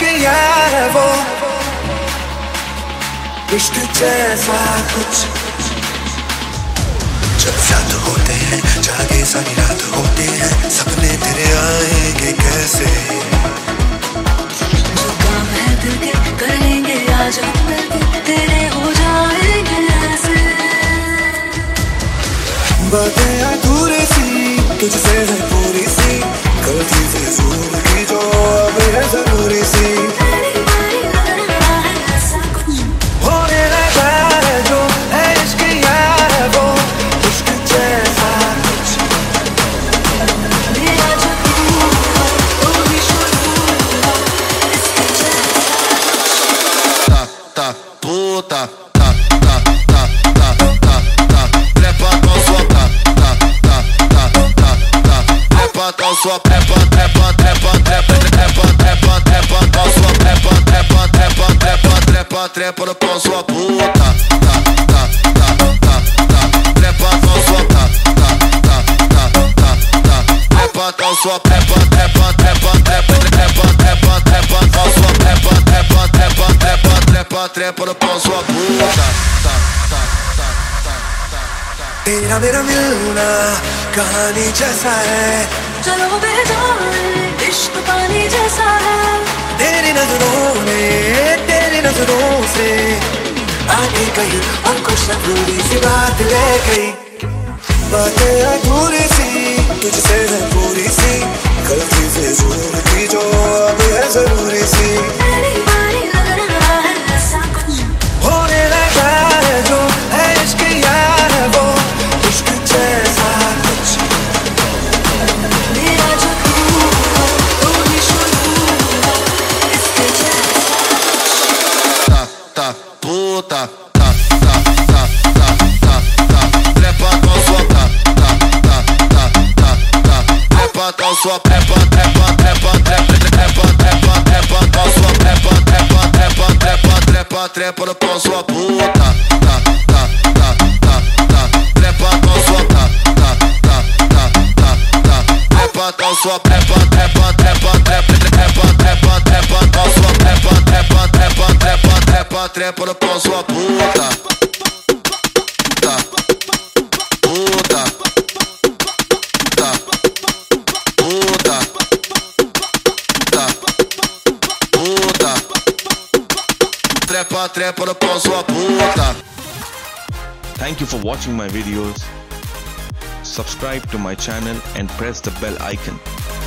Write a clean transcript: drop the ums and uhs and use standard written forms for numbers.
किया है वो इश्क जैसा कुछ। जब साथ होते हैं जागे सारी रात होते हैं, सपने तेरे आएंगे कैसे। जो काम है दिल के करेंगे आज हम मिलके, तेरे हो जाएंगे ऐसे। बातें अधूरी सी तुझसे है पूरी सी, गलती फिजूल की जो अब है जरूरी सी। होने लगा है जो है इश्क यार है वो इश्क जैसा कुछ। मेरा जो तू वो भी शुरू इसके जैसा। Ta puta ta ta ta ta ta ta trepa com sua ta ta ta ta ta ta trepa com sua trepa trepa trepa trepa trepa trepa trepa com sua trepa trepa trepa trepa trepa trepa com sua puta ta ta ta ta ta trepa com sua ta ta ta ta ta ta trepa com sua trepa trepa trepa trepa trepa trepa trepa com sua trepa trepa trepa trepa trepa trepa com sua puta ta ta ta ta ta ta। तेरा मेरा मिलना कहानी जैसा है, चलो बेजान इश्क पानी जैसा है। तेरी नजरों से आगे कहीं और कुछ न थोड़ी सी बात ले गई। बातें अधूरी सी तुझसे है पूरी सी, गलती फिजूल की जो अब है जरूरी सी। तेरी बारी लग रहा है ऐसा कुछ। होने लगा है जो है इश्क यार है वो इश्क जैसा कुछ। मेरा जो तू वो भी शुरू इसके जैसा। Ta ta puta ta ta ta ta ta ta trepa com sua ta ta ta ta ta ta trepa com sua trepa trepa trepa trepa trepa trepa trepa com sua trepa trepa trepa trepa trepa trepa com sua puta ta ta ta ta ta trepa com sua ta ta ta ta ta ta trepa com sua trepa trepa trepa trepa trepa trepa trepa com sua trepa trepa trepa trepa trepa trepa com sua puta ta puta ta puta ta puta trepa trepa com sua puta. Thank you for watching my videos. Subscribe to my channel and press the bell icon.